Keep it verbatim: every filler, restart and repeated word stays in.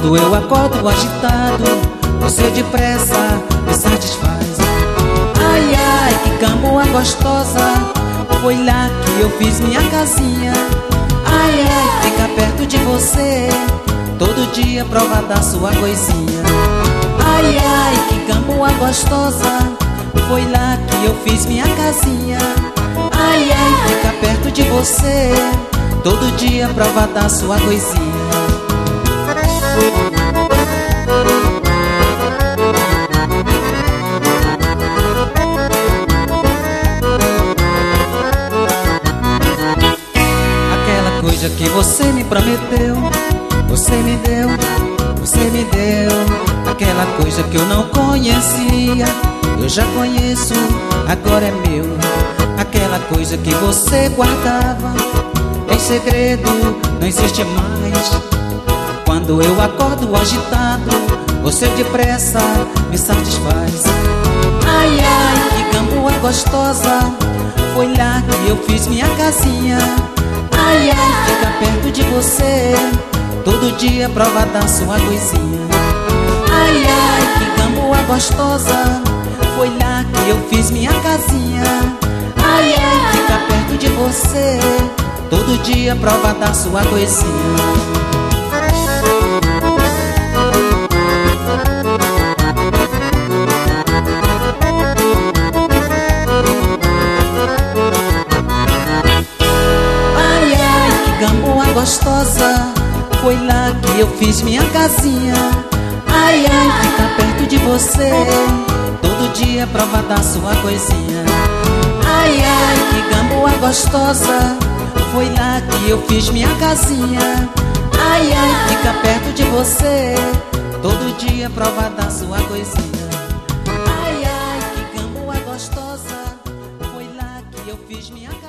Quando eu acordo agitado, você depressa me satisfaz. Ai, ai, que cama gostosa, foi lá que eu fiz minha casinha. Ai, ai, ficar perto de você, todo dia prova da sua coisinha. Ai, ai, que cama gostosa, foi lá que eu fiz minha casinha. Ai, ai, ficar perto de você, todo dia prova da sua coisinha. Aquela coisa que você me prometeu, você me deu, você me deu. Aquela coisa que eu não conhecia, eu já conheço, agora é meu. Aquela coisa que você guardava em segredo, não existe mais. Quando eu acordo agitado, você depressa me satisfaz. Ai, ai, que cama gostosa, foi lá que eu fiz minha casinha. Ai, ai, ficar perto de você, todo dia prova da sua coisinha. Ai, ai, que cama gostosa, foi lá que eu fiz minha casinha. Ai, ai, ficar perto de você, todo dia prova da sua coisinha. Gostosa, foi lá que eu fiz minha casinha. Ai, ai, ficar perto de você, todo dia prova da sua coisinha. Ai, ai, que gamboa gostosa, foi lá que eu fiz minha casinha. Ai, ai, ficar perto de você, todo dia prova da sua coisinha. Ai, ai, que gamboa gostosa, foi lá que eu fiz minha casinha.